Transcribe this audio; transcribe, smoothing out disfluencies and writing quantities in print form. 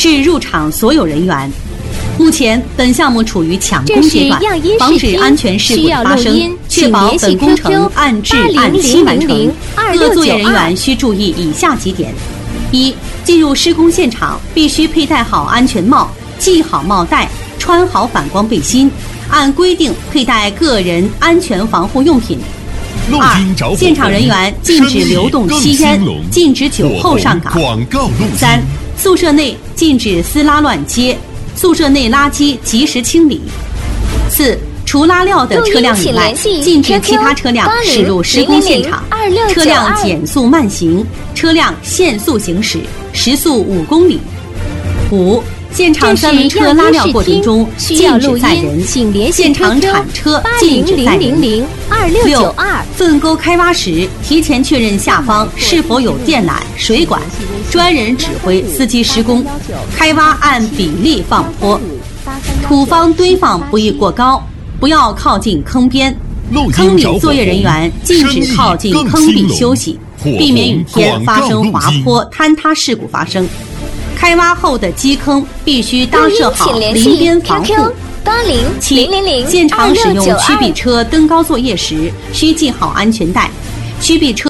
至入场所有人员。目前，本项目处于抢攻阶段，防止安全事故发生，确保本工程按质按期完成。各作业人员需注意以下几点：一、进入施工现场必须佩戴好安全帽，系好帽带，穿好反光背心，按规定佩戴个人安全防护用品。二、现场人员禁止流动吸烟，禁止酒后上岗。三、宿舍内禁止私拉乱接，宿舍内垃圾及时清理。四、除拉料的车辆以外，禁止其他车辆驶入施工现场。车辆减速慢行，车辆限速行驶，时速5公里。五、现场三轮车拉料过程中禁止载人，现场铲车禁止载人。六、粪沟开挖时提前确认下方是否有电缆、水管，专人指挥司机施工。开挖按比例放坡，土方堆放不宜过高，不要靠近坑边。坑里作业人员禁止靠近坑壁休息，避免雨天发生滑坡坍塌事故发生。开挖后的基坑必须搭设好临边防护。七、现场使用曲臂车登高作业时，需系好安全带。曲臂车